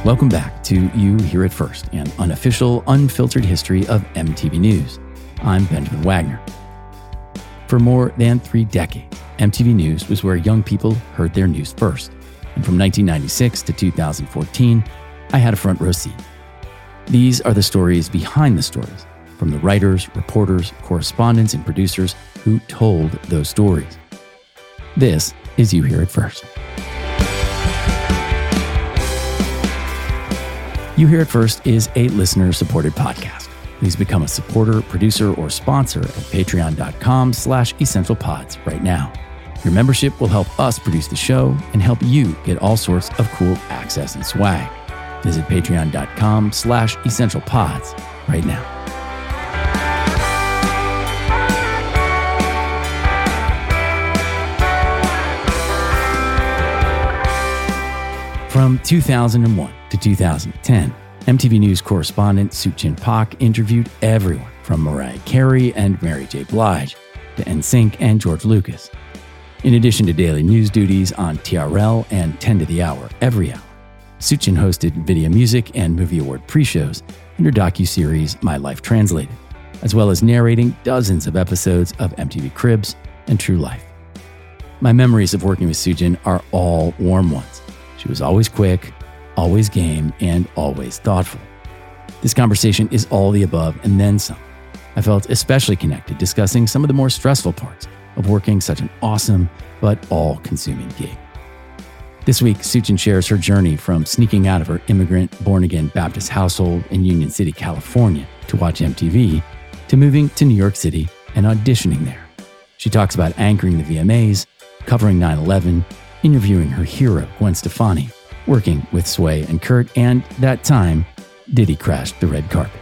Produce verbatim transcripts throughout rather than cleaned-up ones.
Welcome back to You Hear It First, an unofficial, unfiltered history of M T V News. I'm Benjamin Wagner. For more than three decades, M T V News was where young people heard their news first. And from nineteen ninety-six to two thousand fourteen, I had a front row seat. These are the stories behind the stories, from the writers, reporters, correspondents, and producers who told those stories. This is You Hear It First. You Hear It First is a listener-supported podcast. Please become a supporter, producer, or sponsor at patreon.com slash essentialpods right now. Your membership will help us produce the show and help you get all sorts of cool access and swag. Visit patreon.com slash essentialpods right now. From two thousand one to two thousand ten, M T V News correspondent Suchin Pak interviewed everyone from Mariah Carey and Mary J. Blige to N Sync and George Lucas. In addition to daily news duties on T R L and ten to the Hour every hour, Suchin hosted Video Music and Movie Award pre-shows in her docuseries My Life Translated, as well as narrating dozens of episodes of M T V Cribs and True Life. My memories of working with Suchin are all warm ones. She was always quick, always game, and always thoughtful. This conversation is all the above and then some. I felt especially connected discussing some of the more stressful parts of working such an awesome but all-consuming gig. This week, Suchin shares her journey from sneaking out of her immigrant, born-again Baptist household in Union City, California to watch M T V, to moving to New York City and auditioning there. She talks about anchoring the V M As, covering nine eleven, interviewing her hero, Gwen Stefani, working with Sway and Kurt, and that time, Diddy crashed the red carpet.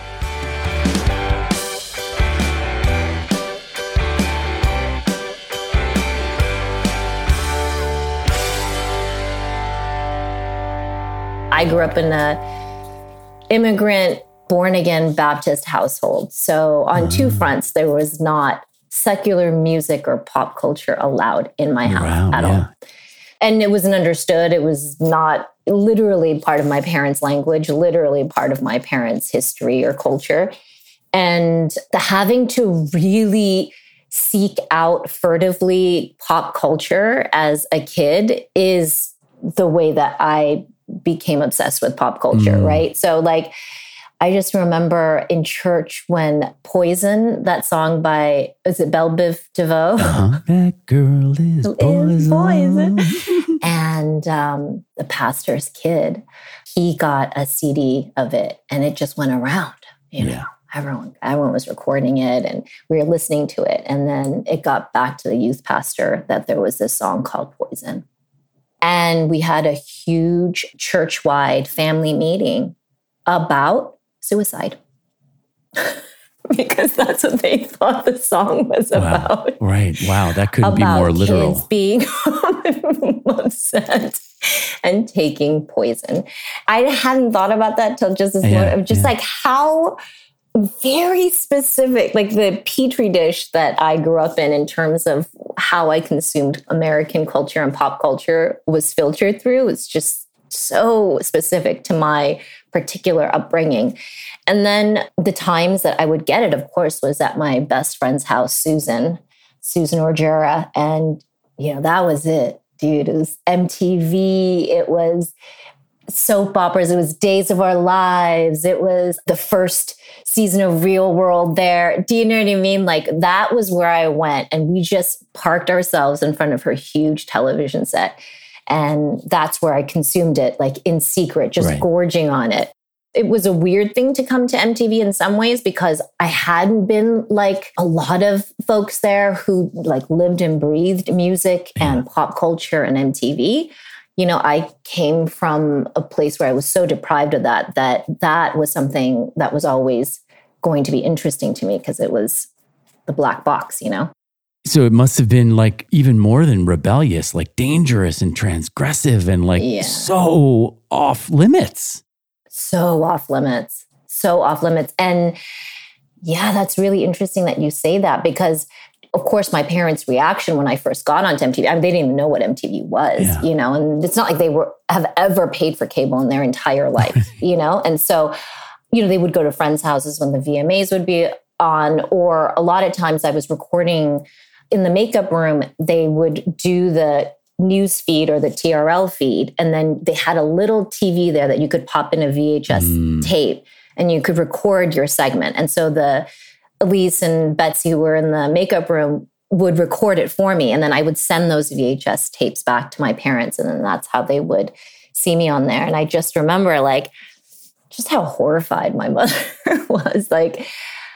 I grew up in a immigrant, born-again Baptist household. So on two fronts, there was not secular music or pop culture allowed in my house Wow, at yeah. all. And it wasn't understood. It was not literally part of my parents' language, literally part of my parents' history or culture. And the having to really seek out furtively pop culture as a kid is the way that I became obsessed with pop culture, Mm. right? So like, I just remember in church when Poison, that song by, is it Belle Biv DeVoe? Uh-huh. That girl is poison. Is poison. And um, the pastor's kid, he got a C D of it and it just went around, you know. Yeah. Everyone, everyone was recording it and we were listening to it. And then it got back to the youth pastor that there was this song called Poison. And we had a huge church-wide family meeting about suicide. Because that's what they thought the song was Wow. about. Right. Wow. That couldn't About be more literal. kids being upset and taking poison. I hadn't thought about that till just this Yeah, moment. Just yeah. like how very specific, like the petri dish that I grew up in, in terms of how I consumed American culture and pop culture was filtered through. It's just so specific to my particular upbringing. And then the times that I would get it, of course, was at my best friend's house, Susan, Susan Orgera. And, you know, that was it, dude. It was M T V. It was soap operas. It was Days of Our Lives. It was the first season of Real World there. Do you know what I mean? Like that was where I went and we just parked ourselves in front of her huge television set. And that's where I consumed it, like in secret, just Right. gorging on it. It was a weird thing to come to M T V in some ways because I hadn't been like a lot of folks there who like lived and breathed music and pop culture and M T V. You know, I came from a place where I was so deprived of that, that that was something that was always going to be interesting to me because it was the black box, you know? So it must have been like even more than rebellious, like dangerous and transgressive and like Yeah. so off limits. So off limits, so off limits. And yeah, that's really interesting that you say that because of course, my parents' reaction when I first got onto M T V, I mean, they didn't even know what M T V was, yeah. you know, and it's not like they were have ever paid for cable in their entire life, you know? And so, you know, they would go to friends' houses when the V M As would be on, or a lot of times I was recording in the makeup room, they would do the news feed or the T R L feed. And then they had a little T V there that you could pop in a V H S mm. tape and you could record your segment. And so the Elise and Betsy, who were in the makeup room, would record it for me. And then I would send those V H S tapes back to my parents. And then that's how they would see me on there. And I just remember like, just how horrified my mother was. Like,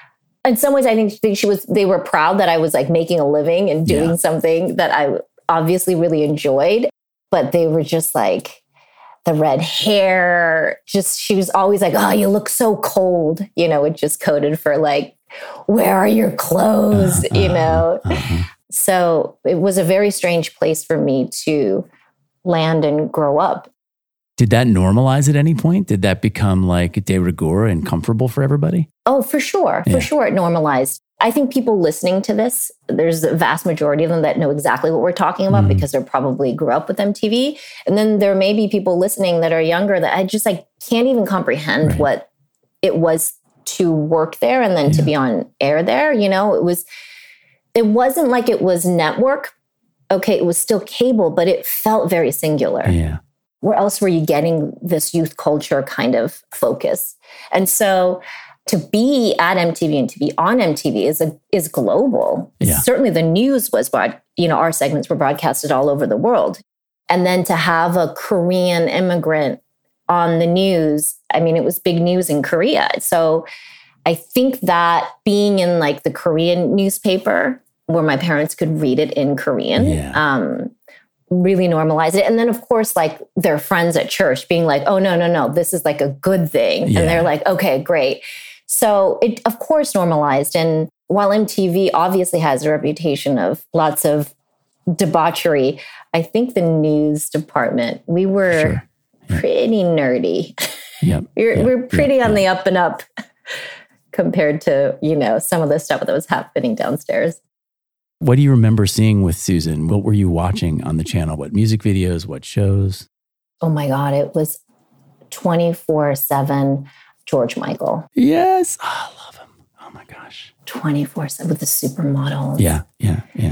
in some ways, I think she was, they were proud that I was like making a living and doing yeah. something that I obviously really enjoyed. But they were just like, the red hair, just, she was always like, oh, you look so cold. You know, it just coded for like, where are your clothes? Uh, you know? Uh-huh. So it was a very strange place for me to land and grow up. Did that normalize at any point? Did that become like de rigueur and comfortable for everybody? Oh, for sure. Yeah. For sure it normalized. I think people listening to this, there's a vast majority of them that know exactly what we're talking about mm-hmm. because they probably grew up with M T V. And then there may be people listening that are younger that I just like can't even comprehend right. what it was to work there and then yeah. to be on air there. You know, it was, it wasn't like it was network. Okay, it was still cable, but it felt very singular. Yeah. Where else were you getting this youth culture kind of focus? And so to be at M T V and to be on M T V is a, is global. Yeah. Certainly the news was, broad, you know, our segments were broadcasted all over the world. And then to have a Korean immigrant on the news, I mean, it was big news in Korea. So I think that being in like the Korean newspaper where my parents could read it in Korean, yeah. um, really normalized it. And then of course, like their friends at church being like, oh, no, no, no, this is like a good thing. Yeah. And they're like, okay, great. So it of course normalized. And while M T V obviously has a reputation of lots of debauchery, I think the news department, we were sure. yeah. pretty nerdy. Yep. we're, yep. we're pretty yep. on the up and up compared to, you know, some of the stuff that was happening downstairs. What do you remember seeing with Susan? What were you watching on the channel? What music videos? What shows? Oh my God, it was twenty-four seven George Michael. Yes. Oh, I love him. Oh my gosh. twenty-four seven with the supermodels. Yeah, yeah, yeah.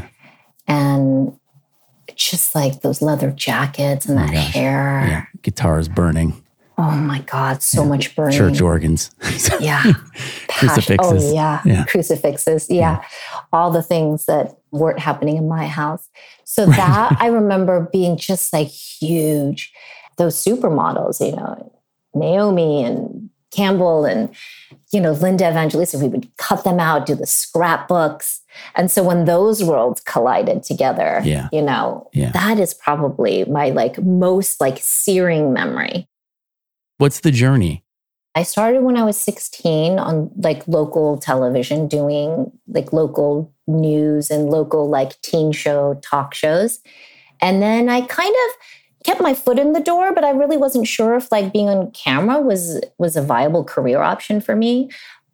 And just like those leather jackets and oh that gosh. hair. Yeah, guitars burning. Oh my God, so yeah. much burning. Church organs. yeah. Crucifixes. Oh yeah. yeah. Crucifixes. Yeah. yeah. All the things that weren't happening in my house. So that I remember being just like huge. Those supermodels, you know, Naomi and Campbell and, you know, Linda Evangelista, we would cut them out, do the scrapbooks. And so when those worlds collided together, yeah. you know, yeah. that is probably my like most like searing memory. What's the journey? I started when I was sixteen on like local television, doing like local news and local like teen show talk shows. And then I kind of kept my foot in the door, but I really wasn't sure if like being on camera was was a viable career option for me.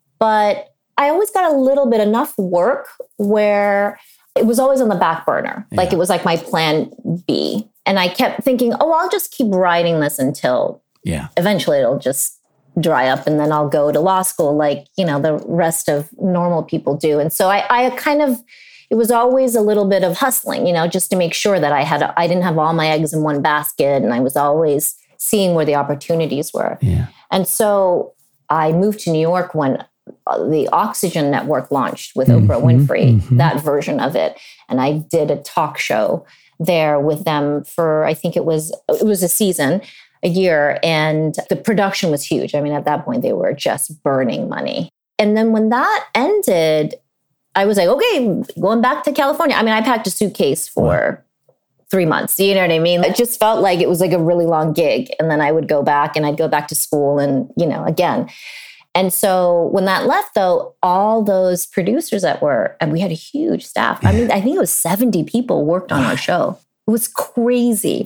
But I always got a little bit enough work where it was always on the back burner. Yeah. Like it was like my plan B. And I kept thinking, oh, I'll just keep writing this until yeah. eventually it'll just dry up and then I'll go to law school like, you know, the rest of normal people do. And so I, I kind of, it was always a little bit of hustling, you know, just to make sure that I had, I didn't have all my eggs in one basket and I was always seeing where the opportunities were. Yeah. And so I moved to New York when the Oxygen Network launched with mm-hmm, Oprah Winfrey, mm-hmm. that version of it. And I did a talk show there with them for, I think it was, it was a season, a year. And the production was huge. I mean, at that point, they were just burning money. And then when that ended, I was like, okay, going back to California. I mean, I packed a suitcase for wow. three months. You know what I mean? It just felt like it was like a really long gig. And then I would go back and I'd go back to school and, you know, again. And so when that left, though, all those producers that were, and we had a huge staff. I mean, I think it was seventy people worked on our show. It was crazy.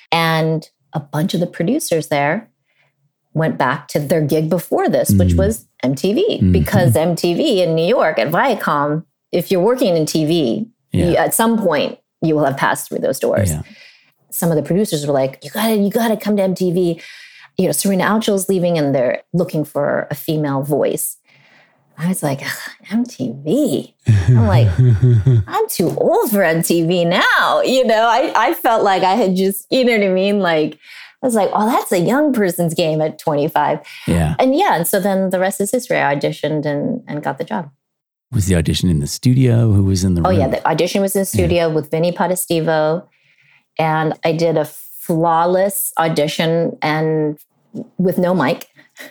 And a bunch of the producers there went back to their gig before this, mm. which was M T V, mm-hmm. because M T V in New York at Viacom if you're working in T V, Yeah. you, at some point you will have passed through those doors. Yeah. Some of the producers were like, you gotta, you gotta come to M T V. You know, Serena Alchill's leaving and they're looking for a female voice. I was like, M T V. I'm like, I'm too old for M T V now. You know, I, I felt like I had just, you know what I mean? Like, I was like, oh, that's a young person's game at twenty-five. Yeah. And yeah, and so then the rest is history. I auditioned and, and got the job. Was the audition in the studio? Who was in the Oh, room? yeah. The audition was in the studio yeah. with Vinny Potestivo. And I did a flawless audition and with no mic.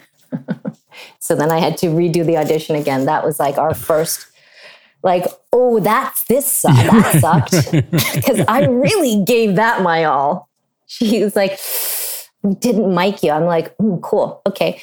So then I had to redo the audition again. That was like our first, like, oh, that's this sucked. That sucked. Because I really gave that my all. She was like, we didn't mic you. I'm like, mm, cool. Okay.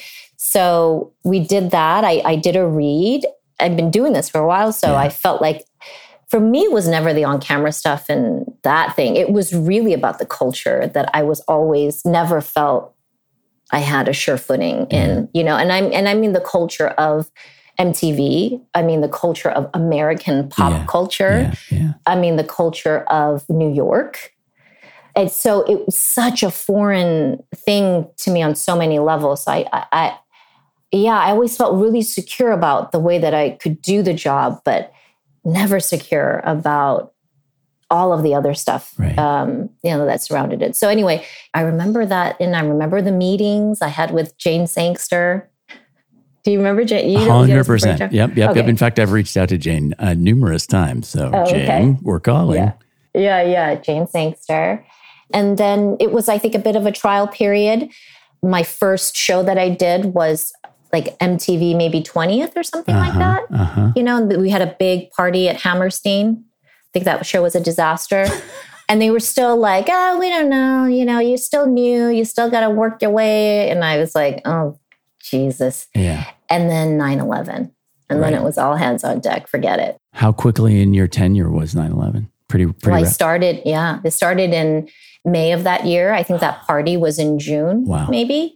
So we did that. I, I did a read. I've been doing this for a while. So yeah. I felt like, for me, it was never the on-camera stuff and that thing. It was really about the culture that I was always never felt I had a sure footing in, you know, and I'm, and I mean the culture of M T V. I mean the culture of American pop yeah. culture. Yeah. Yeah. I mean the culture of New York. And so it was such a foreign thing to me on so many levels. So I, I, I yeah, I always felt really secure about the way that I could do the job, but never secure about all of the other stuff, right. um, you know, that surrounded it. So anyway, I remember that, and I remember the meetings I had with Jane Sangster. Do you remember Jane? One hundred percent. Yep, yep, okay. yep. In fact, I've reached out to Jane uh, numerous times. So oh, Jane, okay. we're calling. Yeah. yeah, yeah, Jane Sangster. And then it was, I think, a bit of a trial period. My first show that I did was like M T V maybe twentieth or something uh-huh, like that. Uh-huh. You know, we had a big party at Hammerstein. I think that show was a disaster. And they were still like, oh, we don't know. You know, you're still new. You still got to work your way. And I was like, oh, Jesus. Yeah. And then nine eleven. And right. then it was all hands on deck. Forget it. How quickly in your tenure was nine eleven? Pretty, pretty well, rough. I started, yeah. It started in May of that year. I think that party was in June, wow. maybe.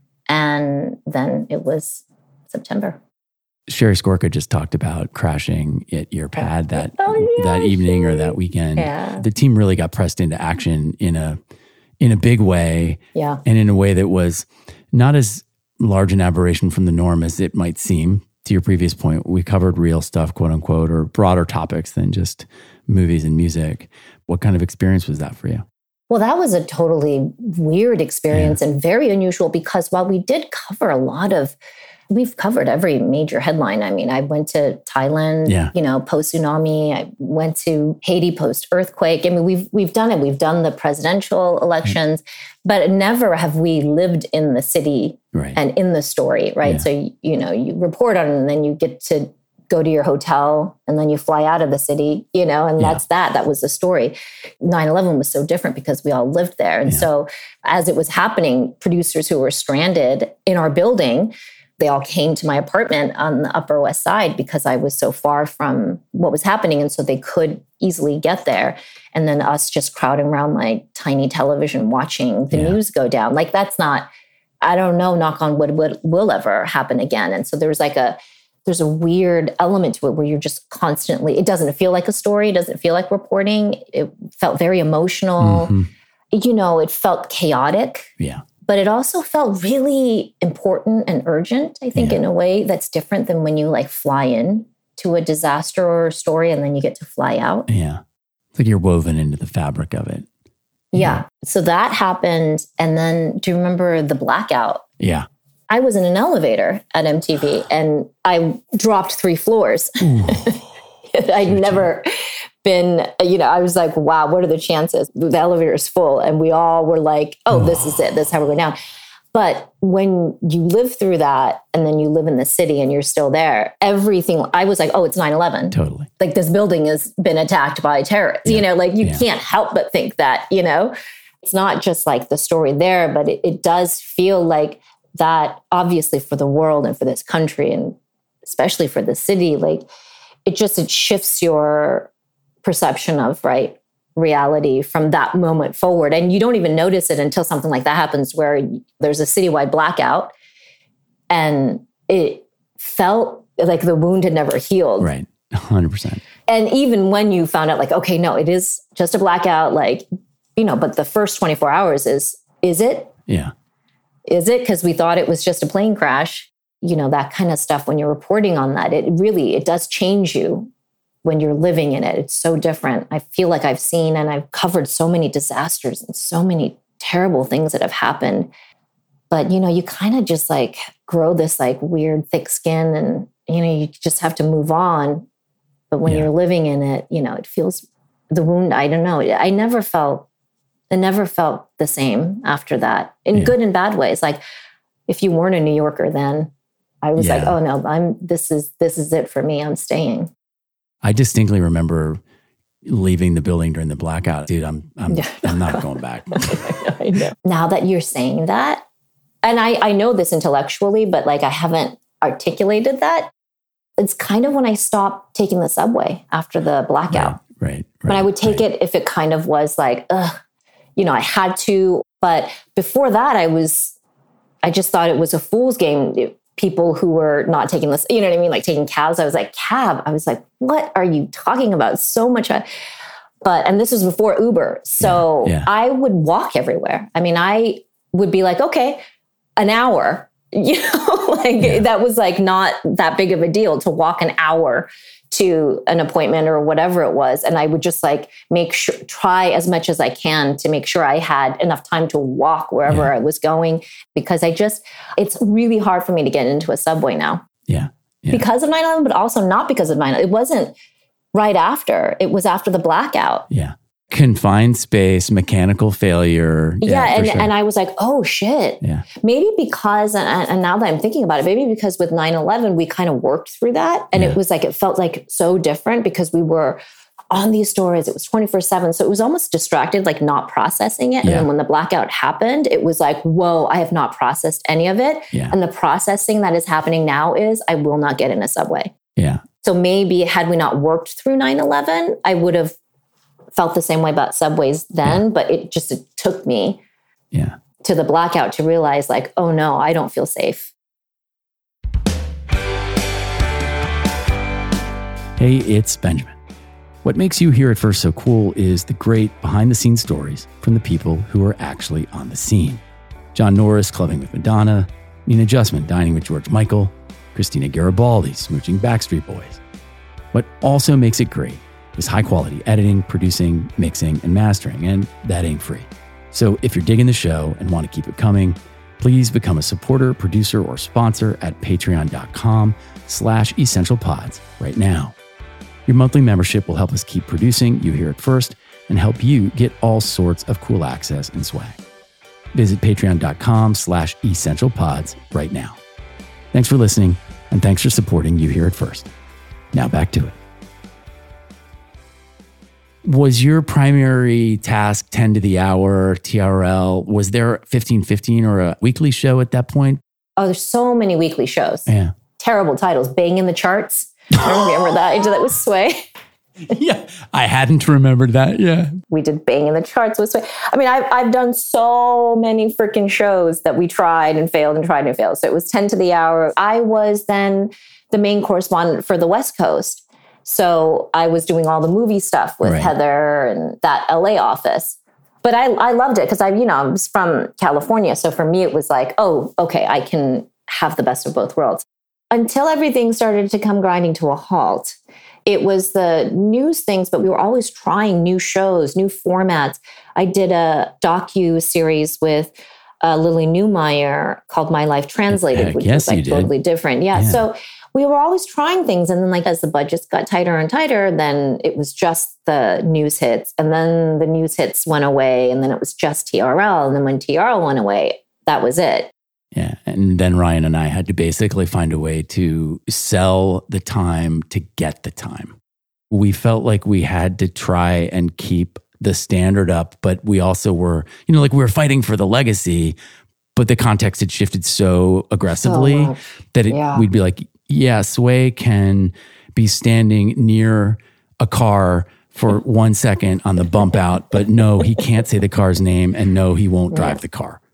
And then it was September. Sherry Skorka just talked about crashing at your pad that oh, yeah, that evening or that weekend. Yeah. The team really got pressed into action in a in a big way. Yeah. And in a way that was not as large an aberration from the norm as it might seem. To your previous point, we covered real stuff, quote unquote, or broader topics than just movies and music. What kind of experience was that for you? Well, that was a totally weird experience yeah. and very unusual because while we did cover a lot of, we've covered every major headline. I mean, I went to Thailand, yeah. you know, post-tsunami. I went to Haiti post-earthquake. I mean, we've we've done it. We've done the presidential elections, right. but never have we lived in the city right. and in the story, right? Yeah. So, you know, you report on it and then you get to go to your hotel and then you fly out of the city, you know, and yeah. that's that. That was the story. nine eleven was so different because we all lived there. And yeah. so as it was happening, producers who were stranded in our building, they all came to my apartment on the Upper West Side because I was so far from what was happening. And so they could easily get there. And then us just crowding around my tiny television watching the yeah. news go down. Like that's not, I don't know, knock on wood, would will ever happen again. And so there was like a, there's a weird element to it where you're just constantly, it doesn't feel like a story. It doesn't feel like reporting. It felt very emotional. Mm-hmm. You know, it felt chaotic. Yeah. But it also felt really important and urgent, I think, yeah. in a way that's different than when you like fly in to a disaster or a story and then you get to fly out. Yeah. It's like you're woven into the fabric of it. Yeah. yeah. So that happened. And then do you remember the blackout? Yeah. I was in an elevator at M T V and I dropped three floors. I'd never been, you know, I was like, wow, what are the chances? The elevator is full. And we all were like, oh, this is it. That's how we're going down. But when you live through that and then you live in the city and you're still there, everything, I was like, oh, it's nine eleven. Totally. Like this building has been attacked by terrorists. Yeah. You know, like you yeah. can't help but think that, you know, it's not just like the story there, but it, it does feel like that obviously for the world and for this country and especially for the city, like it just, it shifts your perception of, right, reality from that moment forward. And you don't even notice it until something like that happens where there's a citywide blackout and it felt like the wound had never healed. Right. one hundred percent. And even when you found out like, okay, no, it is just a blackout, like, you know, but the first twenty-four hours is, is it? Yeah. Is it? Because we thought it was just a plane crash. You know, that kind of stuff, when you're reporting on that, it really, it does change you when you're living in it. It's so different. I feel like I've seen and I've covered so many disasters and so many terrible things that have happened. But, you know, you kind of just like grow this like weird thick skin and, you know, you just have to move on. But when yeah. you're living in it, you know, it feels the wound. I don't know. I never felt, it never felt the same after that in yeah. good and bad ways. Like if you weren't a New Yorker then, I was yeah. like, oh no, I'm, this is, this is it for me. I'm staying. I distinctly remember leaving the building during the blackout. Dude, I'm, I'm, yeah. I'm not going back. I know. Now that you're saying that, and I, I know this intellectually, but like I haven't articulated that. It's kind of when I stopped taking the subway after the blackout. Right, right. right but I would take right. it if it kind of was like, ugh, you know, I had to. But before that, I was, I just thought it was a fool's game. It, people who were not taking this, you know what I mean? Like taking cabs. I was like, cab. I was like, what are you talking about? So much. But, and this was before Uber. So yeah, yeah. I would walk everywhere. I mean, I would be like, okay, an hour, you know, like yeah. that was like not that big of a deal to walk an hour to an appointment or whatever it was. And I would just like make sure, try as much as I can to make sure I had enough time to walk wherever yeah. I was going, because I just, it's really hard for me to get into a subway now. Yeah. yeah. Because of nine eleven, but also not because of nine eleven. It wasn't right after, it was after the blackout. Yeah. Confined space, mechanical failure. Yeah, yeah and, sure. and I was like, oh shit. Yeah. Maybe because, and, and now that I'm thinking about it, maybe because with nine eleven, we kind of worked through that. And yeah. it was like, it felt like so different because we were on these stories. It was twenty-four seven. So it was almost distracted, like not processing it. And yeah. then when the blackout happened, it was like, whoa, I have not processed any of it. Yeah. And the processing that is happening now is I will not get in a subway. Yeah. So maybe had we not worked through nine eleven, I would have felt the same way about subways then, yeah. but it just it took me yeah. to the blackout to realize like, oh no, I don't feel safe. Hey, it's Benjamin. What makes You Here at First so cool is the great behind the scenes stories from the people who are actually on the scene. John Norris clubbing with Madonna, Nina Justman dining with George Michael, Christina Garibaldi smooching Backstreet Boys. What also makes it great is high quality editing, producing, mixing, and mastering, and that ain't free. So if you're digging the show and want to keep it coming, please become a supporter, producer, or sponsor at patreon.com slash essentialpods right now. Your monthly membership will help us keep producing You Hear It First and help you get all sorts of cool access and swag. Visit patreon.com slash essentialpods right now. Thanks for listening, and thanks for supporting You Hear It First. Now back to it. Was your primary task ten to the hour, T R L? Was there fifteen fifteen or a weekly show at that point? Oh, there's so many weekly shows. Yeah. Terrible titles. Bang in the Charts. I remember that. I did that with Sway. Yeah. I hadn't remembered that. Yeah. We did Bang in the Charts with Sway. I mean, I've, I've done so many freaking shows that we tried and failed and tried and failed. So it was ten to the hour. I was then the main correspondent for the West Coast. So I was doing all the movie stuff with right. Heather and that L A office. But I, I loved it because I, you know, I was from California. So for me, it was like, oh, okay, I can have the best of both worlds. Until everything started to come grinding to a halt. It was the news things, but we were always trying new shows, new formats. I did a docu-series with uh, Lily Newmeyer called My Life Translated, which was like totally different. Yeah, yeah. So we were always trying things. And then like as the budgets got tighter and tighter, then it was just the news hits. And then the news hits went away. And then it was just T R L. And then when T R L went away, that was it. Yeah. And then Ryan and I had to basically find a way to sell the time to get the time. We felt like we had to try and keep the standard up, but we also were, you know, like we were fighting for the legacy, but the context had shifted so aggressively so that it, yeah. we'd be like, yeah, Sway can be standing near a car for one second on the bump out, but no, he can't say the car's name, and no, he won't drive yeah. the car.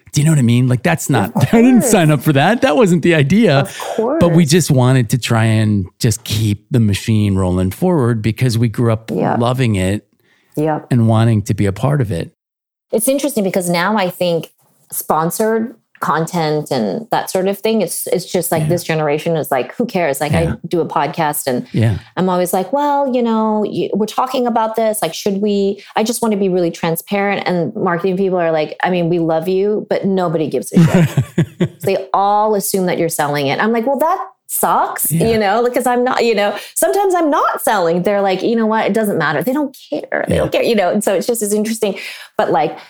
Do you know what I mean? Like, that's not, I didn't sign up for that. That wasn't the idea. Of course. But we just wanted to try and just keep the machine rolling forward because we grew up yep. loving it yep. and wanting to be a part of it. It's interesting because now I think sponsored content and that sort of thing, it's it's just like yeah. this generation is like, who cares? Like yeah. I do a podcast and yeah. I'm always like, well, you know, you, we're talking about this. Like, should we, I just want to be really transparent. And marketing people are like, I mean, we love you, but nobody gives a shit. They all assume that you're selling it. I'm like, well, that sucks, yeah. you know, because I'm not, you know, sometimes I'm not selling. They're like, you know what? It doesn't matter. They don't care. They yeah. don't care, you know? And so it's just as interesting, but like,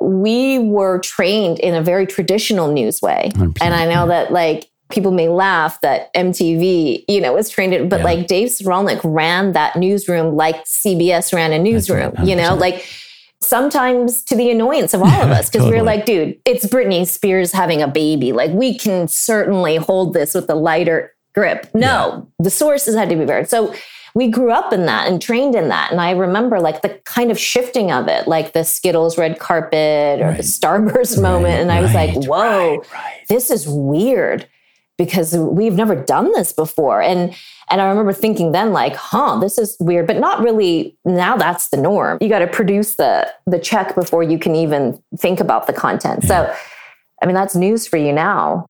we were trained in a very traditional news way. And I know that like people may laugh that M T V, you know, was trained in, but yeah. like Dave Srolnick ran that newsroom like C B S ran a newsroom, right, you know, like sometimes to the annoyance of all of us. Cause totally. We're like, dude, it's Britney Spears having a baby. Like we can certainly hold this with a lighter grip. No, yeah. the sources had to be verified. So we grew up in that and trained in that. And I remember like the kind of shifting of it, like the Skittles red carpet or right. the Starburst right. moment. And I was right. like, whoa, right. Right. this is weird because we've never done this before. And and I remember thinking then like, huh, this is weird, but not really. Now that's the norm. You got to produce the the check before you can even think about the content. Yeah. So, I mean, that's news for you now.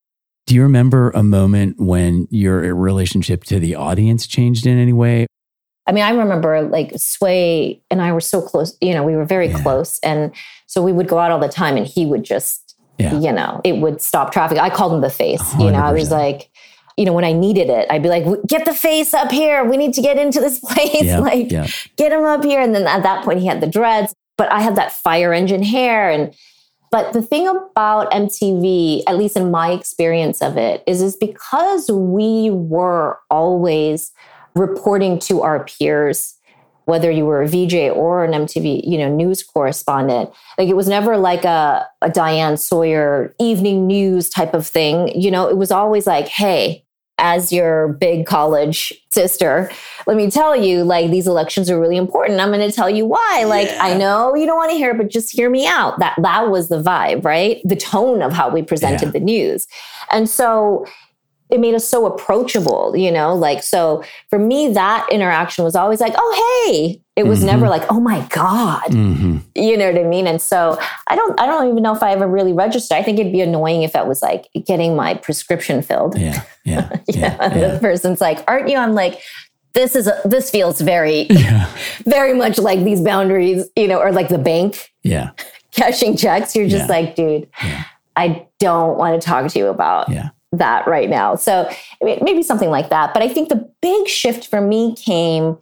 Do you remember a moment when your relationship to the audience changed in any way? I mean, I remember like Sway and I were so close, you know, we were very yeah. close. And so we would go out all the time and he would just, yeah. you know, it would stop traffic. I called him the face, one hundred percent. You know, I was like, you know, when I needed it, I'd be like, get the face up here. We need to get into this place. Yeah. like yeah. get him up here. And then at that point he had the dreads, but I had that fire engine hair. And But the thing about M T V, at least in my experience of it, is, is because we were always reporting to our peers, whether you were a V J or an M T V, you know, news correspondent. Like it was never like a, a Diane Sawyer evening news type of thing. You know, it was always like, hey, as your big college sister, let me tell you, like, these elections are really important. I'm going to tell you why. Like, yeah. I know you don't want to hear it, but just hear me out. That that was the vibe, right? The tone of how we presented yeah. the news. And so it made us so approachable, you know, like, so for me, that interaction was always like, oh, hey, it was mm-hmm. never like, oh my God, mm-hmm. you know what I mean? And so I don't, I don't even know if I ever really registered. I think it'd be annoying if it was like getting my prescription filled. Yeah. Yeah. yeah, yeah, yeah. The person's like, aren't you? I'm like, this is, a, this feels very, yeah. very much like these boundaries, you know, or like the bank yeah. cashing checks. You're just yeah. like, dude, yeah. I don't want to talk to you about yeah. that right now. So I mean, maybe something like that. But I think the big shift for me came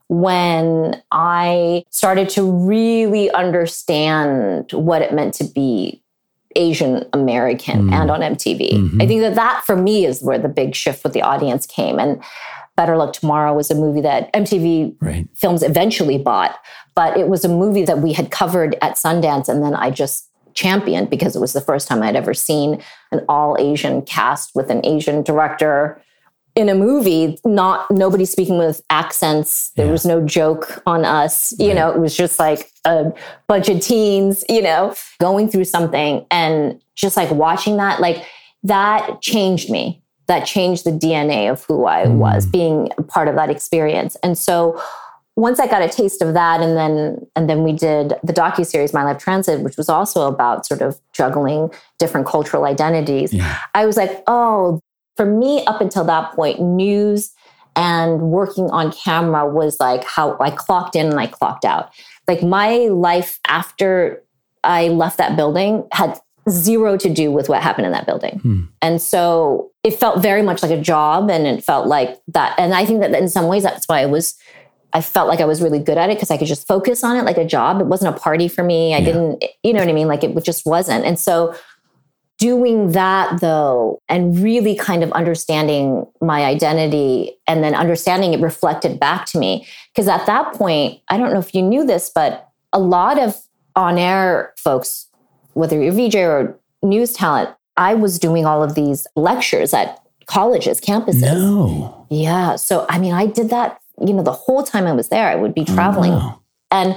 when I started to really understand what it meant to be Asian American mm. and on M T V. Mm-hmm. I think that that for me is where the big shift with the audience came. And Better Luck Tomorrow was a movie that M T V right. Films eventually bought, but it was a movie that we had covered at Sundance. And then I just championed because it was the first time I'd ever seen an all Asian cast with an Asian director in a movie, not nobody speaking with accents. There yeah. was no joke on us. You right. know, it was just like a bunch of teens, you know, going through something and just like watching that, like that changed me. That changed the D N A of who I mm. was, being a part of that experience. And so once I got a taste of that, and then and then we did the docuseries My Life Transit, which was also about sort of juggling different cultural identities. Yeah. I was like, oh, for me, up until that point, news and working on camera was like how I clocked in and I clocked out. Like my life after I left that building had zero to do with what happened in that building. Hmm. And so it felt very much like a job, and it felt like that. And I think that in some ways, that's why I was, I felt like I was really good at it because I could just focus on it like a job. It wasn't a party for me. I yeah. didn't, you know what I mean? Like it just wasn't. And so doing that though, and really kind of understanding my identity and then understanding it reflected back to me. Because at that point, I don't know if you knew this, but a lot of on-air folks, whether you're V J or news talent, I was doing all of these lectures at colleges, campuses. No. Yeah. So, I mean, I did that, you know, the whole time I was there, I would be traveling. Oh, no. And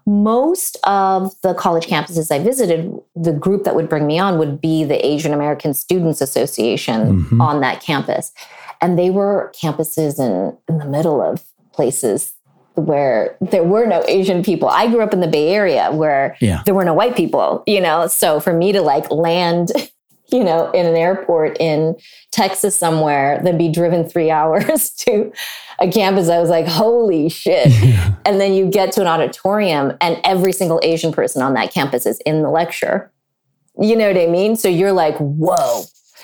most of the college campuses I visited, the group that would bring me on would be the Asian American Students Association mm-hmm. on that campus. And they were campuses in, in the middle of places where there were no Asian people. I grew up in the Bay Area where yeah. there were no white people, you know? So for me to like land, you know, in an airport in Texas somewhere, then be driven three hours to a campus, I was like, holy shit. Yeah. And then you get to an auditorium and every single Asian person on that campus is in the lecture. You know what I mean? So you're like, whoa.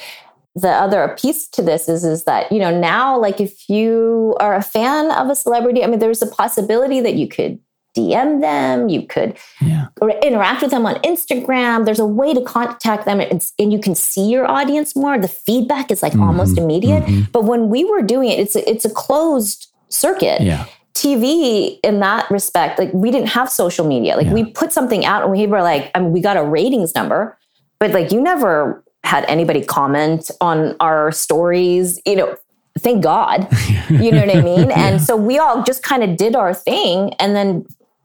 The other piece to this is, is that, you know, now, like if you are a fan of a celebrity, I mean, there's a possibility that you could D M them, you could yeah. interact with them on Instagram. There's a way to contact them and, and you can see your audience more. The feedback is like mm-hmm. almost immediate. Mm-hmm. But when we were doing it, it's a, it's a closed circuit. Yeah. T V in that respect, like we didn't have social media. Like yeah. we put something out and we were like, I mean, we got a ratings number, but like you never had anybody comment on our stories, you know, thank God, you know what I mean? yeah. And so we all just kind of did our thing. And then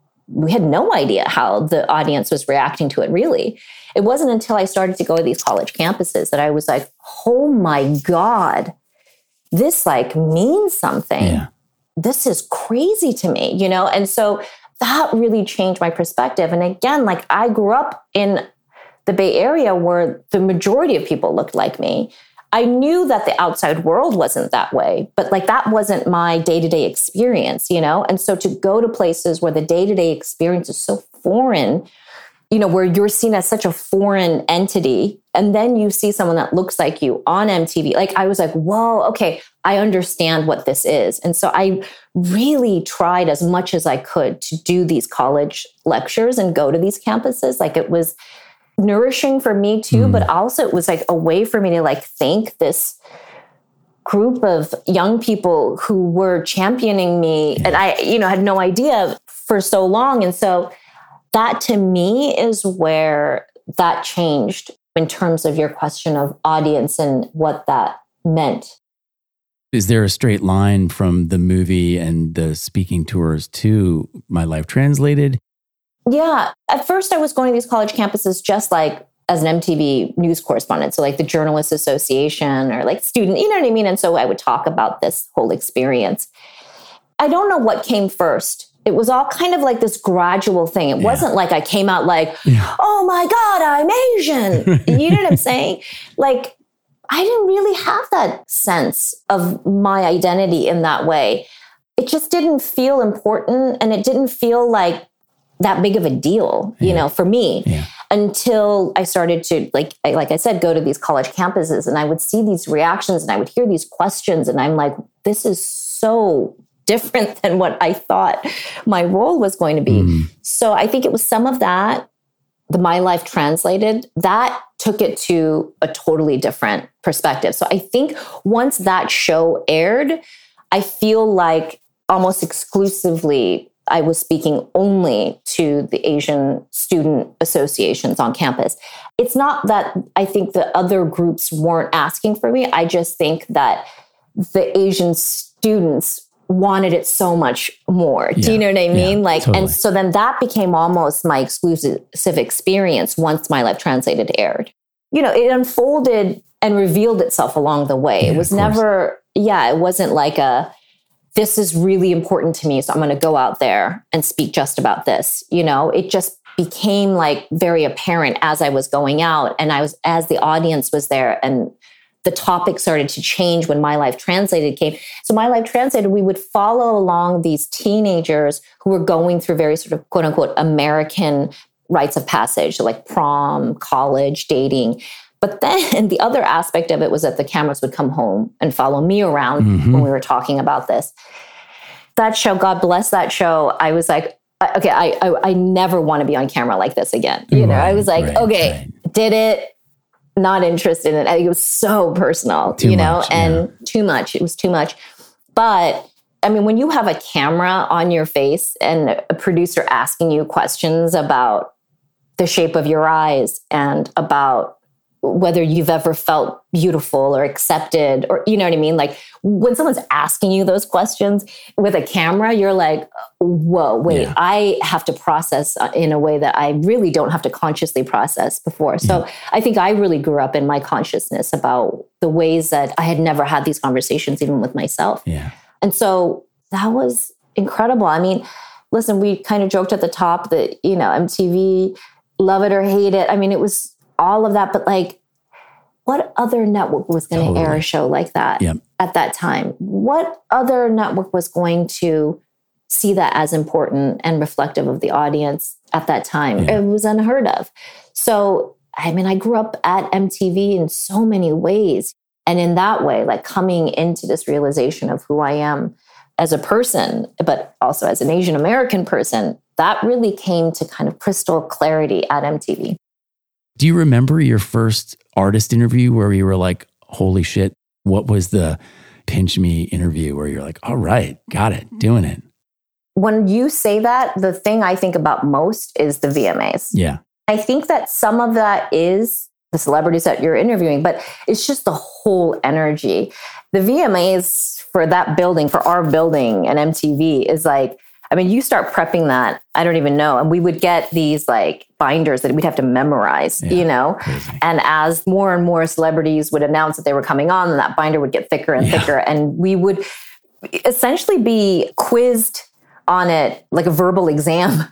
we had no idea how the audience was reacting to it, really. It wasn't until I started to go to these college campuses that I was like, oh my God, this like means something. Yeah. This is crazy to me, you know? And so that really changed my perspective. And again, like I grew up in the Bay Area where the majority of people looked like me. I knew that the outside world wasn't that way, but like that wasn't my day-to-day experience, you know? And so to go to places where the day-to-day experience is so foreign, you know, where you're seen as such a foreign entity, and then you see someone that looks like you on M T V, like I was like, whoa, okay, I understand what this is. And so I really tried as much as I could to do these college lectures and go to these campuses. Like it was nourishing for me too, mm. but also it was like a way for me to like thank this group of young people who were championing me. Yeah. And I, you know, had no idea for so long. And so that to me is where that changed in terms of your question of audience and what that meant. Is there a straight line from the movie and the speaking tours to My Life Translated? Yeah. At first I was going to these college campuses just like as an M T V news correspondent. So like the Journalists Association or like student, you know what I mean? And so I would talk about this whole experience. I don't know what came first. It was all kind of like this gradual thing. It yeah. wasn't like I came out like, yeah. oh my God, I'm Asian. You know what I'm saying? Like, I didn't really have that sense of my identity in that way. It just didn't feel important. And it didn't feel like that big of a deal, you yeah. know, for me, yeah. until I started to, like, like I said, go to these college campuses and I would see these reactions and I would hear these questions. And I'm like, this is so different than what I thought my role was going to be. Mm. So I think it was some of that, the My Life Translated, that took it to a totally different perspective. So I think once that show aired, I feel like almost exclusively I was speaking only to the Asian student associations on campus. It's not that I think the other groups weren't asking for me. I just think that the Asian students wanted it so much more. Yeah, do you know what I mean? Yeah, like, totally. And so then that became almost my exclusive experience once My Life Translated aired. You know, it unfolded and revealed itself along the way. Yeah, it was never, yeah, it wasn't like a, this is really important to me, so I'm going to go out there and speak just about this. You know, it just became like very apparent as I was going out and I was, as the audience was there and the topic started to change when My Life Translated came. So My Life Translated, we would follow along these teenagers who were going through very sort of quote unquote American rites of passage, so like prom, college, dating. But then the other aspect of it was that the cameras would come home and follow me around mm-hmm. when we were talking about this. That show, God bless that show. I was like, okay, I I, I never want to be on camera like this again. You know, right, I was like, right, okay, right. did it. Not interested in it. It was so personal, too you know, much, and yeah. too much. It was too much. But I mean, when you have a camera on your face and a producer asking you questions about the shape of your eyes and about whether you've ever felt beautiful or accepted, or, you know what I mean? Like when someone's asking you those questions with a camera, you're like, whoa, wait, yeah. I have to process in a way that I really don't have to consciously process before. So yeah. I think I really grew up in my consciousness about the ways that I had never had these conversations, even with myself. Yeah. And so that was incredible. I mean, listen, we kind of joked at the top that, you know, M T V, love it or hate it. I mean, it was all of that, but like, what other network was going to totally. air a show like that yep. at that time? What other network was going to see that as important and reflective of the audience at that time? Yeah. It was unheard of. So, I mean, I grew up at M T V in so many ways. And in that way, like coming into this realization of who I am as a person, but also as an Asian American person, that really came to kind of crystal clarity at M T V. Do you remember your first artist interview where you were like, holy shit, what was the pinch me interview where you're like, all right, got it, doing it? When you say that, the thing I think about most is the V M As. Yeah. I think that some of that is the celebrities that you're interviewing, but it's just the whole energy. The V M As for that building, for our building and M T V is like, I mean, you start prepping that, I don't even know. And we would get these like binders that we'd have to memorize, yeah, you know? Crazy. And as more and more celebrities would announce that they were coming on, then that binder would get thicker and yeah. thicker. And we would essentially be quizzed on it like a verbal exam.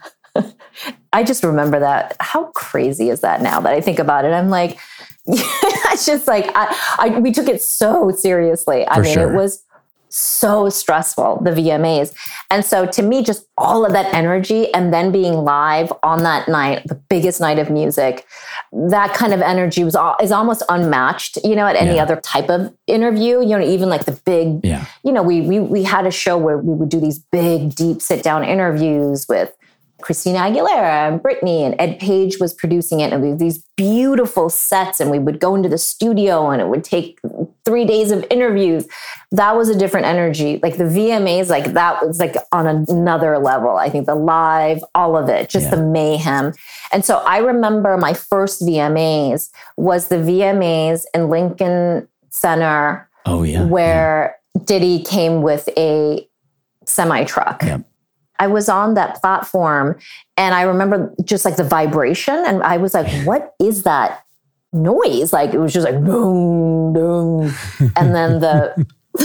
I just remember that. How crazy is that now that I think about it? I'm like, it's just like, I, I we took it so seriously. I For mean, sure. it was so stressful, the V M As. And so to me, just all of that energy and then being live on that night, the biggest night of music, that kind of energy was all, is almost unmatched, you know, at any yeah. other type of interview, you know, even like the big, yeah. you know, we, we, we had a show where we would do these big, deep sit down interviews with Christina Aguilera and Britney, and Ed Page was producing it. And we had these beautiful sets, and we would go into the studio and it would take three days of interviews. That was a different energy. Like the V M As, like that was like on another level. I think the live, all of it, just yeah. the mayhem. And so I remember my first V M As was the V M As in Lincoln Center. Oh yeah. Where yeah. Diddy came with a semi truck. Yeah. I was on that platform and I remember just like the vibration, and I was like, what is that noise? Like, it was just like, boom, boom. And then the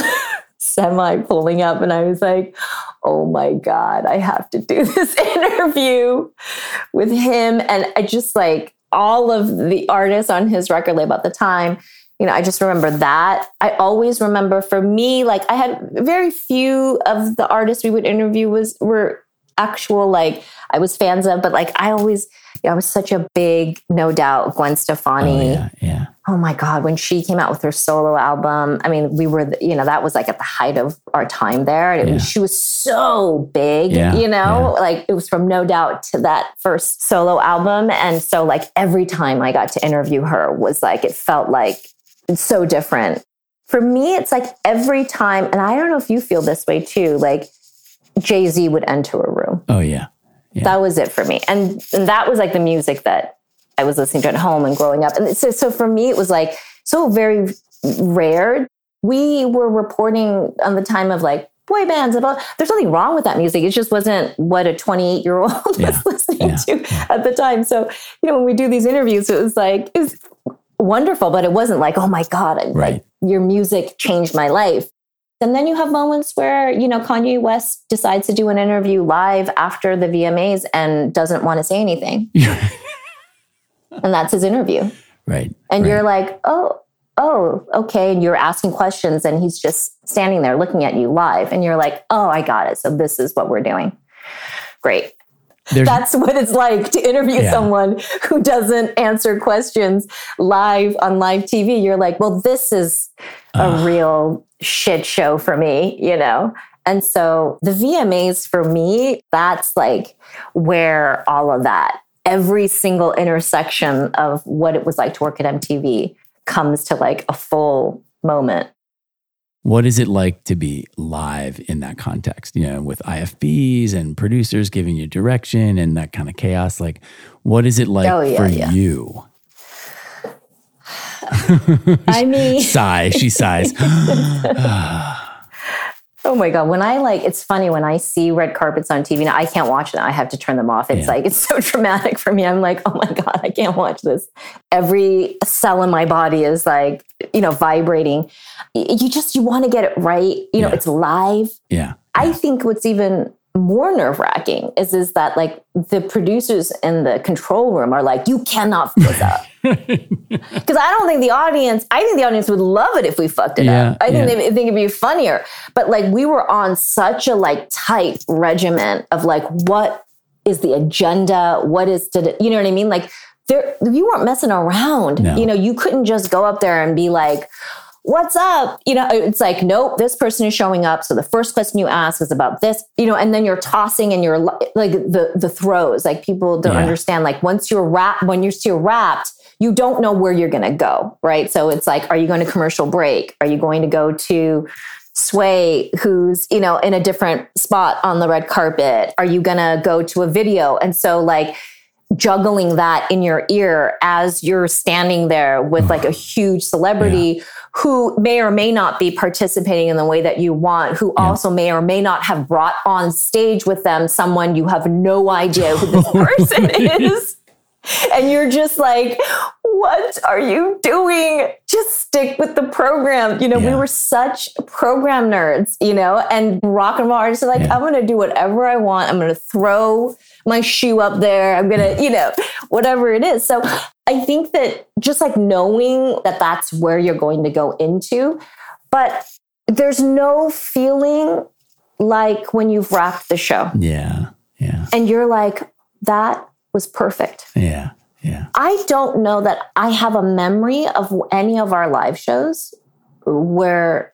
semi pulling up, and I was like, oh my God, I have to do this interview with him. And I just like all of the artists on his record label at the time, you know, I just remember that. I always remember, for me, like I had very few of the artists we would interview was were actual, like I was fans of, but like I always, you know, I was such a big, no doubt, Gwen Stefani. Oh, yeah, yeah. Oh my God, when she came out with her solo album, I mean, we were, you know, that was like at the height of our time there. And it yeah. was, she was so big, yeah, you know, yeah. like it was from No Doubt to that first solo album. And so like every time I got to interview her was like, it felt like, it's so different. For me, it's like every time, and I don't know if you feel this way too, like Jay-Z would enter a room. Oh, yeah. yeah. That was it for me. And, and that was like the music that I was listening to at home and growing up. And so, so for me, it was like so very rare. We were reporting on the time of like boy bands. About, there's nothing wrong with that music. It just wasn't what a twenty-eight-year-old yeah. was listening yeah. to yeah. at the time. So, you know, when we do these interviews, it was like, it was wonderful, but it wasn't like, oh my God, right. like your music changed my life. And then you have moments where, you know, Kanye West decides to do an interview live after the V M As and doesn't want to say anything. And that's his interview. Right. And right. you're like, oh, oh, okay. And you're asking questions and he's just standing there looking at you live. And you're like, oh, I got it. So this is what we're doing. Great. There's, That's what it's like to interview yeah. someone who doesn't answer questions live on live T V. You're like, well, this is a uh, real shit show for me, you know? And so the V M As for me, that's like where all of that, every single intersection of what it was like to work at M T V comes to like a full moment. What is it like to be live in that context, you know, with I F Bs and producers giving you direction and that kind of chaos? Like, what is it like oh, yeah, for yeah. you? I mean, sigh. She sighs. Oh my God. When I like, it's funny when I see red carpets on T V now, I can't watch them. I have to turn them off. It's yeah. like, it's so traumatic for me. I'm like, oh my God, I can't watch this. Every cell in my body is like, you know, vibrating. You just, you want to get it right. You know, yeah. it's live. Yeah. yeah. I think what's even more nerve wracking is, is that like the producers in the control room are like, you cannot fuck this up. Because I don't think the audience, I think the audience would love it if we fucked it yeah, up. I think yeah. they think it'd be funnier. But like we were on such a like tight regimen of like, what is the agenda? What is, to, you know what I mean? Like there, you weren't messing around. No. You know, you couldn't just go up there and be like, what's up? You know, it's like, nope, this person is showing up. So the first question you ask is about this, you know, and then you're tossing and you're like the, the throws, like people don't yeah. understand. Like once you're wrapped, when you're still wrapped, you don't know where you're going to go. Right. So it's like, are you going to commercial break? Are you going to go to Sway, who's, you know, in a different spot on the red carpet? Are you going to go to a video? And so like, juggling that in your ear as you're standing there with like a huge celebrity yeah. who may or may not be participating in the way that you want, who yeah. also may or may not have brought on stage with them someone you have no idea who this person is. And you're just like, what are you doing? Just stick with the program. You know, yeah. we were such program nerds, you know, and rock and roll artists are like, yeah. I'm going to do whatever I want. I'm going to throw my shoe up there. I'm going to, you know, whatever it is. So I think that just like knowing that that's where you're going to go into, but there's no feeling like when you've wrapped the show. Yeah. Yeah. And you're like, that was perfect. Yeah. Yeah. I don't know that I have a memory of any of our live shows where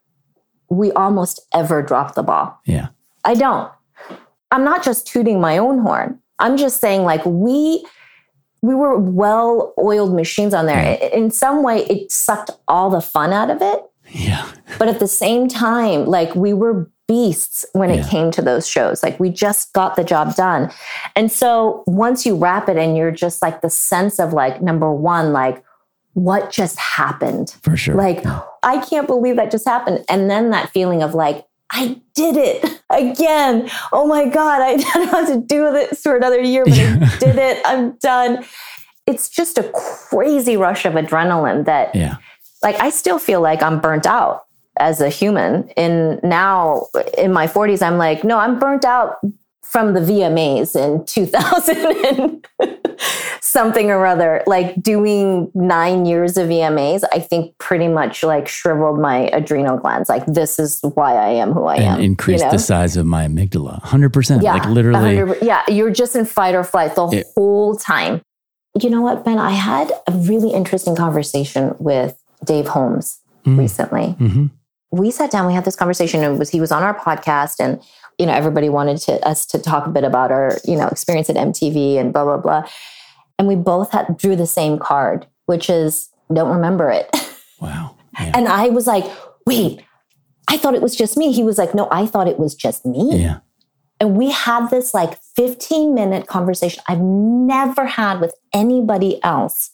we almost ever dropped the ball. Yeah. I don't. I'm not just tooting my own horn. I'm just saying like we we were well-oiled machines on there. Yeah. In some way, it sucked all the fun out of it. Yeah. But at the same time, like we were beasts when yeah. it came to those shows. Like we just got the job done. And so once you wrap it and you're just like the sense of like, number one, like what just happened? For sure. Like, yeah. I can't believe that just happened. And then that feeling of like, I did it again. Oh my God, I don't have to do this for another year, but yeah. I did it. I'm done. It's just a crazy rush of adrenaline that yeah. like, I still feel like I'm burnt out as a human. And now in my forties, I'm like, no, I'm burnt out from the V M As in two thousand and something or other. Like doing nine years of V M As, I think pretty much like shriveled my adrenal glands. Like this is why I am who I and am. Increased you know? the size of my amygdala, one hundred percent. Yeah, like literally. Yeah, you're just in fight or flight the it, whole time. You know what, Ben? I had a really interesting conversation with Dave Holmes mm. recently. Mm-hmm. We sat down, we had this conversation, and it was he was on our podcast, and you know, everybody wanted to us to talk a bit about our, you know, experience at M T V and blah, blah, blah. And we both had drew the same card, which is don't remember it. Wow. Yeah. And I was like, wait, I thought it was just me. He was like, no, I thought it was just me. Yeah. And we had this like fifteen minute conversation I've never had with anybody else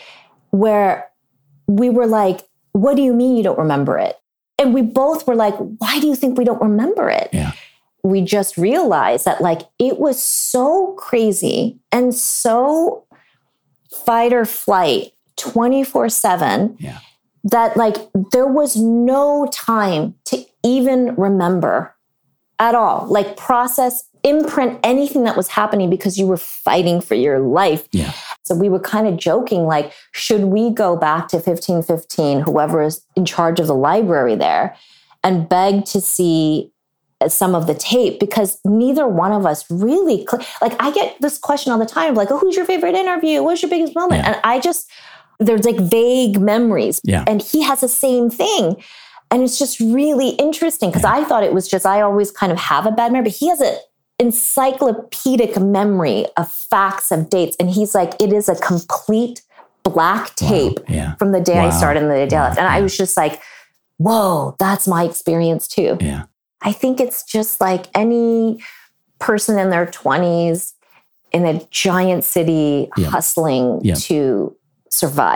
where we were like, what do you mean you don't remember it? And we both were like, why do you think we don't remember it? Yeah. We just realized that like it was so crazy and so fight or flight twenty-four seven yeah. that like there was no time to even remember at all, like process, imprint anything that was happening because you were fighting for your life. Yeah. So we were kind of joking, like, should we go back to fifteen fifteen, whoever is in charge of the library there, and beg to see some of the tape? Because neither one of us really, cl- like, I get this question all the time, like, oh, who's your favorite interview? What's your biggest moment? Yeah. And I just, there's like vague memories. Yeah. And he has the same thing. And it's just really interesting because yeah. I thought it was just, I always kind of have a bad memory, but he has an encyclopedic memory of facts, of dates. And he's like, it is a complete black tape wow. yeah. from the day wow. I started and the day I left. And yeah. I was just like, whoa, that's my experience too. Yeah. I think it's just like any person in their twenties in a giant city yeah. hustling yeah. to survive.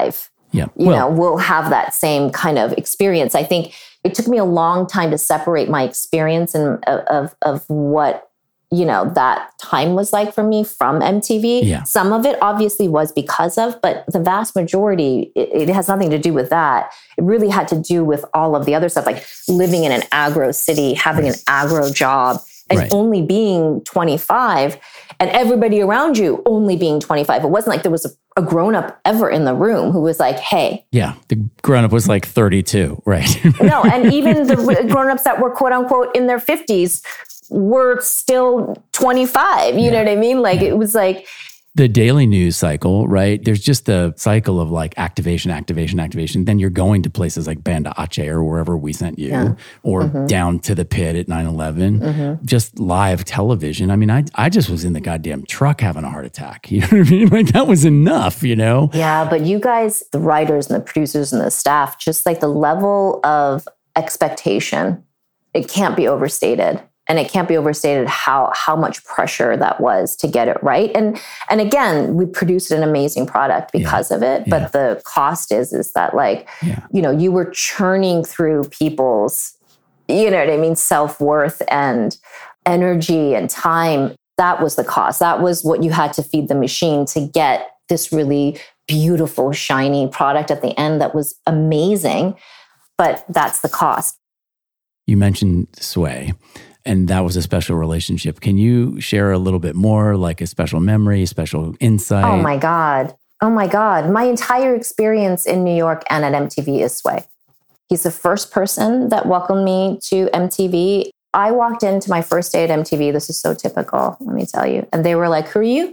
yeah. you well, know, will have that same kind of experience. I think it took me a long time to separate my experience and of, of, of what, you know, that time was like for me from M T V. Yeah. Some of it obviously was because of, but the vast majority, it, it has nothing to do with that. It really had to do with all of the other stuff, like living in an agro city, having right. an agro job, and right. only being twenty-five, and everybody around you only being twenty-five. It wasn't like there was a, a grown-up ever in the room who was like, hey. Yeah, the grown-up was like thirty-two, right? No, and even the grown-ups that were quote unquote in their fifties were still twenty-five. You yeah. know what I mean? Like yeah. it was like the daily news cycle, right? There's just a cycle of like activation, activation, activation. Then you're going to places like Banda Aceh or wherever we sent you, yeah. or mm-hmm. down to the pit at nine eleven, mm-hmm. just live television. I mean, I I just was in the goddamn truck having a heart attack. You know what I mean? Like that was enough, you know? Yeah, but you guys, the writers and the producers and the staff, just like the level of expectation, it can't be overstated. And it can't be overstated how how much pressure that was to get it right. And and again, we produced an amazing product because yeah. of it. But yeah. the cost is is that like, yeah. you know, you were churning through people's, you know what I mean, self-worth and energy and time. That was the cost. That was what you had to feed the machine to get this really beautiful, shiny product at the end that was amazing. But that's the cost. You mentioned Sway. And that was a special relationship. Can you share a little bit more, like a special memory, special insight? Oh my God. Oh my God. My entire experience in New York and at M T V is Sway. He's the first person that welcomed me to M T V. I walked into my first day at M T V. This is so typical, let me tell you. And they were like, who are you?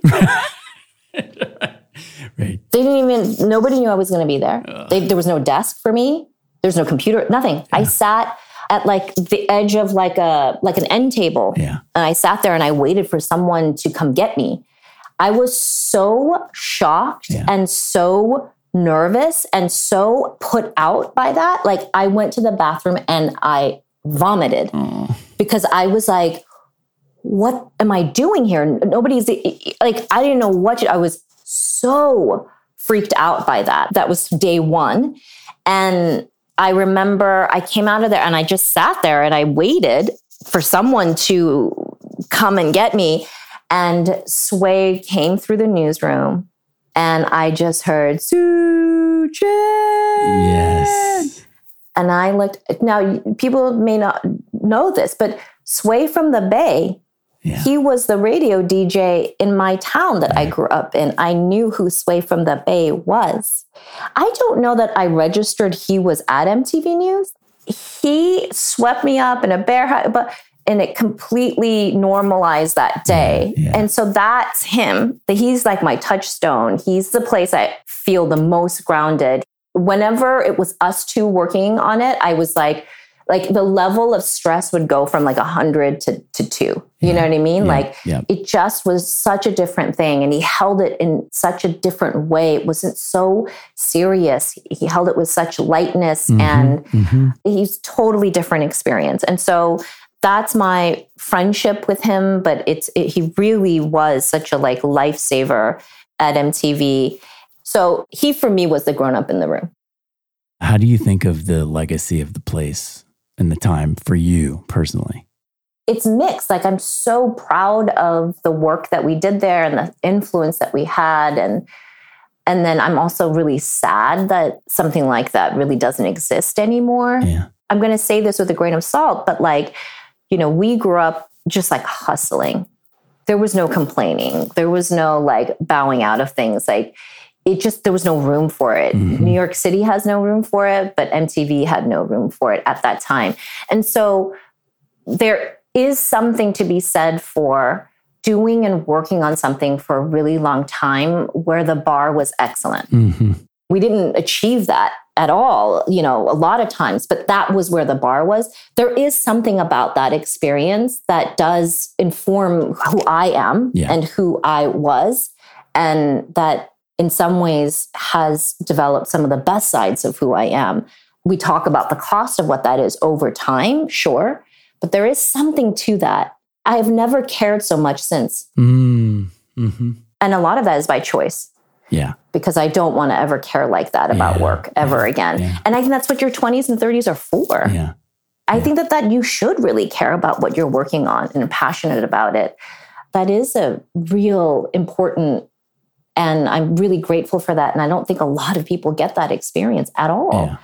Right. They didn't even, nobody knew I was going to be there. They, there was no desk for me. There's no computer, nothing. Yeah. I sat at like the edge of like a like an end table. Yeah. And I sat there and I waited for someone to come get me. I was so shocked yeah. and so nervous and so put out by that. Like I went to the bathroom and I vomited mm. because I was like, what am I doing here? Nobody's like, I didn't know what to, I was so freaked out by that. That was day one. And I remember I came out of there and I just sat there and I waited for someone to come and get me. And Sway came through the newsroom and I just heard, Suchin! Yes. And I looked, now people may not know this, but Sway from the Bay, yeah. he was the radio D J in my town that right. I grew up in. I knew who Sway from the Bay was. I don't know that I registered he was at M T V News. He swept me up in a bear hug, but and it completely normalized that day. Yeah, yeah. And so that's him. He's like my touchstone. He's the place I feel the most grounded. Whenever it was us two working on it, I was like, like the level of stress would go from like a hundred to, to two. You yeah, know what I mean? Yeah, like yeah. it just was such a different thing. And he held it in such a different way. It wasn't so serious. He held it with such lightness mm-hmm, and mm-hmm. he's totally different experience. And so that's my friendship with him. But it's it, he really was such a like lifesaver at M T V. So he, for me, was the grown-up in the room. How do you think of the legacy of the place and the time for you personally? It's mixed. Like I'm so proud of the work that we did there and the influence that we had. And, and then I'm also really sad that something like that really doesn't exist anymore. Yeah. I'm going to say this with a grain of salt, but like, you know, we grew up just like hustling. There was no complaining. There was no like bowing out of things. Like it just, there was no room for it. Mm-hmm. New York City has no room for it, but M T V had no room for it at that time. And so there is something to be said for doing and working on something for a really long time where the bar was excellent. Mm-hmm. We didn't achieve that at all, you know, a lot of times, but that was where the bar was. There is something about that experience that does inform who I am yeah. and who I was, and that in some ways has developed some of the best sides of who I am. We talk about the cost of what that is over time, sure, but there is something to that. I have never cared so much since. Mm, mm-hmm. And a lot of that is by choice. Yeah. Because I don't want to ever care like that about yeah. work ever yeah. again. Yeah. And I think that's what your twenties and thirties are for. Yeah. I yeah. think that, that you should really care about what you're working on and passionate about it. That is a real important, and I'm really grateful for that. And I don't think a lot of people get that experience at all. Yeah.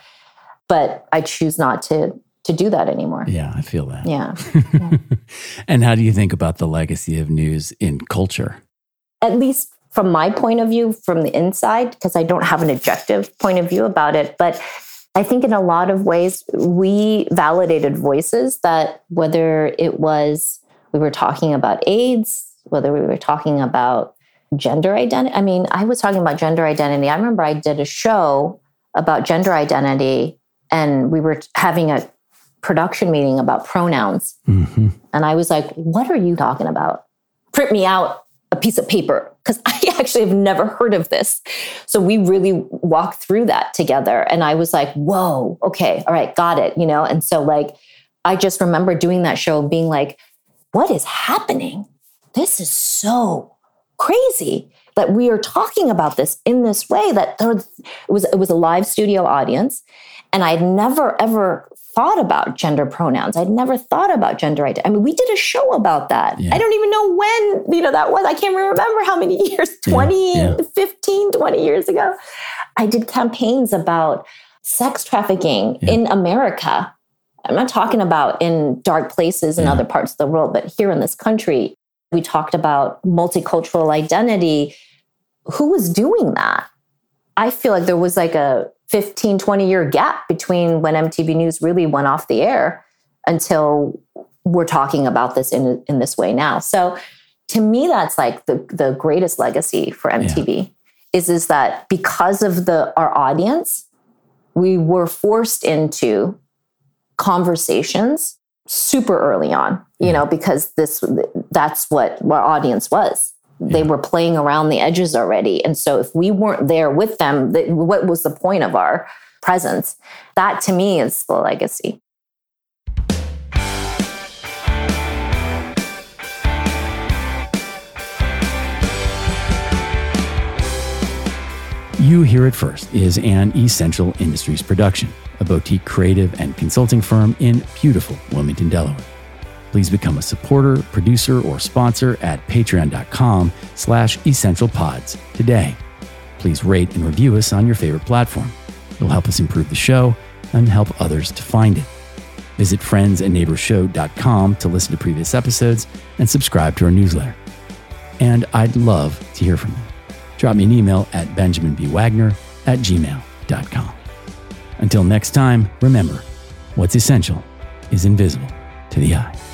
But I choose not to to do that anymore. Yeah, I feel that. Yeah. yeah. And how do you think about the legacy of news in culture? At least from my point of view, from the inside, because I don't have an objective point of view about it. But I think in a lot of ways, we validated voices that whether it was we were talking about AIDS, whether we were talking about gender identity. I mean, I was talking about gender identity. I remember I did a show about gender identity, and we were having a production meeting about pronouns. Mm-hmm. And I was like, what are you talking about? Print me out a piece of paper, because I actually have never heard of this. So we really walked through that together. And I was like, whoa, okay, all right, got it. You know? And so like, I just remember doing that show being like, what is happening? This is so crazy that we are talking about this in this way, that there was, it was, it was a live studio audience. And I'd never, ever thought about gender pronouns. I'd never thought about gender identity. I mean, we did a show about that. Yeah. I don't even know when, you know, that was. I can't remember how many years, twenty, yeah, yeah. fifteen, twenty years ago. I did campaigns about sex trafficking yeah. in America. I'm not talking about in dark places in yeah. other parts of the world, but here in this country, we talked about multicultural identity. Who was doing that? I feel like there was like a fifteen, twenty year gap between when M T V News really went off the air until we're talking about this in, in this way now. So to me, that's like the, the greatest legacy for M T V yeah. is, is that because of the our audience, we were forced into conversations super early on, you yeah. know, because this that's what our audience was. They yeah. were playing around the edges already. And so if we weren't there with them, th- what was the point of our presence? That to me is the legacy. You Hear It First is an Essential Industries production, a boutique creative and consulting firm in beautiful Wilmington, Delaware. Please become a supporter, producer, or sponsor at patreon.com slash essentialpods today. Please rate and review us on your favorite platform. It'll help us improve the show and help others to find it. Visit friends and neighbors show dot com to listen to previous episodes and subscribe to our newsletter. And I'd love to hear from you. Drop me an email at benjaminbwagner at gmail dot com. Until next time, remember, what's essential is invisible to the eye.